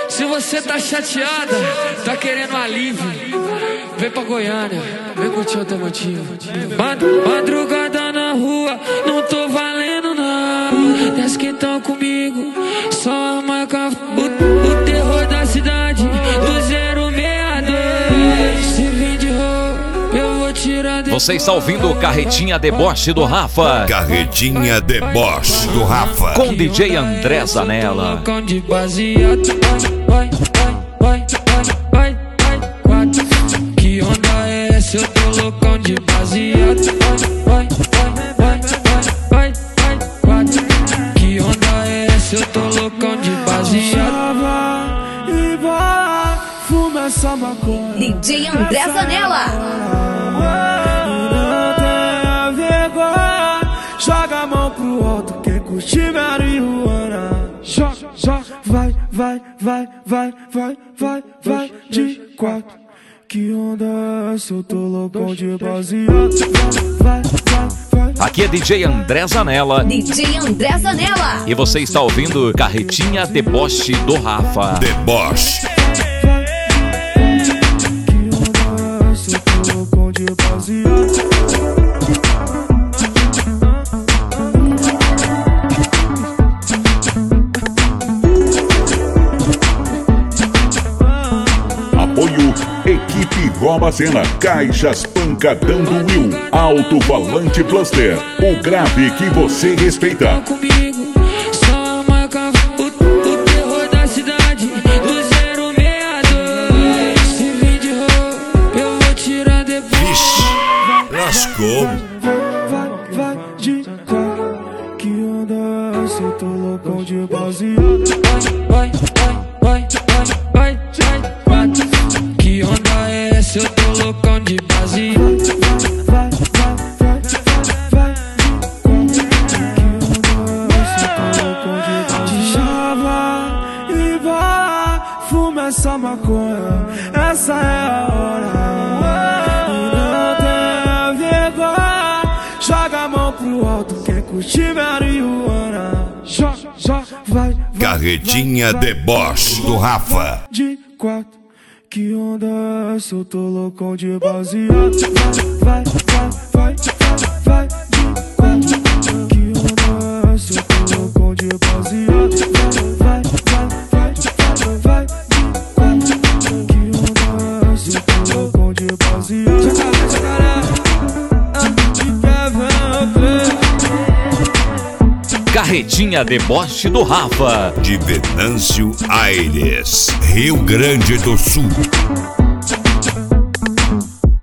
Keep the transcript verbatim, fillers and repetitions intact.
Se você tá chateada, tá querendo alívio, vem pra Goiânia, vem curtir o automotivo. Madrugada na rua, não tô valendo não. Desce que tão comigo, só a marca. O, o terror da cidade, do zero meia dois. Se vir de roupa, eu vou tirar de... Você está ouvindo o Carretinha Deboche do Rafa. Carretinha Deboche do Rafa. Com D J André Zanella. Vai, vai, vai, vai, vai, quatro. Que onda é essa? Eu tô loucão de baseado. Vai, vai, vai, vai, vai, vai, quatro. Que onda é essa? Eu tô loucão de baseado. E vai, fuma essa maconha. D J André Zanella. Não tenha vergonha, joga a mão pro alto, quem curte marihuana. Joga, joga, vai, vai, vai, vai, vai, vai, vai, de quatro. Que onda é essa? Eu tô loucão de baseado. Vai, vai, vai. Aqui é D J André Zanella. D J André Zanella. E você está ouvindo Carretinha Deboche do Rafa. Deboche. Apoio Equipe Robacena, Caixas Pancadão do Will, Alto-Falante Cluster, o grave que você respeita. Comigo, só a marca. O, o terror da cidade, do zero meia dois. Se vir de roupa, eu vou tirar depois. Vixe, lascou. Vai, vai, de quatro. Que onda é essa? Eu tô loucão de baseado. Vai, vai, vai, vai, vai, vai, quatro. Que onda é essa? Eu tô loucão de baseado. Vai, vai, vai, vai, vai, que onda é essa? Eu tô loucão de baseado. Chava e vai, fuma essa maconha. Essa é a hora. E não tenha vergonha, joga a mão pro alto, quem curte marihuana. Joga, joga, vai, vai. Carretinha Deboche do Rafa. De quatro. Que onda é essa? Eu tô loucão de baseado. Vai, vai, vai, vai, vai, de quatro. Que onda é essa? Eu tô loucão de baseado. Vai, vai, vai, vai, vai, de quatro. Que onda é essa? Eu tô loucão de baseado. Carretinha Deboche do Rafa. De Venâncio Aires, Rio Grande do Sul.